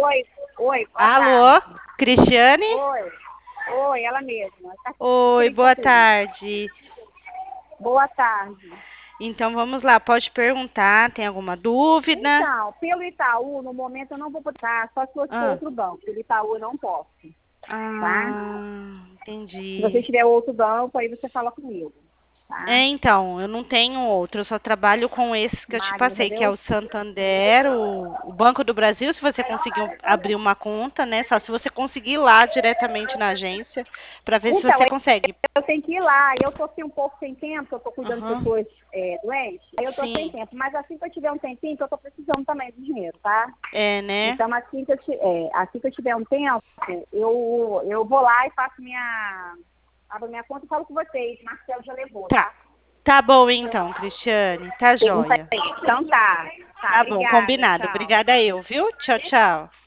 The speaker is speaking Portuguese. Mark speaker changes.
Speaker 1: Oi, boa
Speaker 2: Alô,
Speaker 1: tarde.
Speaker 2: Cristiane?
Speaker 1: Oi, ela mesma. Tá
Speaker 2: Oi,
Speaker 1: querendo
Speaker 2: boa
Speaker 1: concluir.
Speaker 2: tarde.
Speaker 1: Boa tarde.
Speaker 2: Então vamos lá, pode perguntar, tem alguma dúvida?
Speaker 1: Então, pelo Itaú, no momento eu não vou botar, só se fosse for
Speaker 2: Ah,
Speaker 1: outro banco. Pelo Itaú eu não posso, tá? Se você
Speaker 2: entendi.
Speaker 1: tiver outro banco, aí você fala comigo,
Speaker 2: É,
Speaker 1: tá?
Speaker 2: então, eu não tenho outro, eu só trabalho com esse que eu te
Speaker 1: Magno,
Speaker 2: passei, que é
Speaker 1: entendeu?
Speaker 2: o Santander, o Banco do Brasil, se você conseguir abrir uma conta, né? Só se você conseguir ir lá diretamente na agência, para ver se
Speaker 1: Então,
Speaker 2: você consegue.
Speaker 1: eu tenho que ir lá. Eu tô assim, um pouco sem tempo, eu tô cuidando de
Speaker 2: Aham.
Speaker 1: pessoas doentes. Aí eu tô sem
Speaker 2: Sim,
Speaker 1: tempo. Mas assim que eu tiver um tempinho, que eu tô precisando também do dinheiro, tá?
Speaker 2: é, né?
Speaker 1: Então, assim que eu tiver um tempo, eu vou lá e abro minha conta e falo com vocês. Marcelo já levou,
Speaker 2: Tá.
Speaker 1: tá?
Speaker 2: Tá bom então, Cristiane. Tá
Speaker 1: Pergunta
Speaker 2: joia.
Speaker 1: aí. Então tá. Tá,
Speaker 2: Tá bom,
Speaker 1: obrigada.
Speaker 2: combinado.
Speaker 1: Tchau.
Speaker 2: Obrigada eu, viu? Tchau, tchau.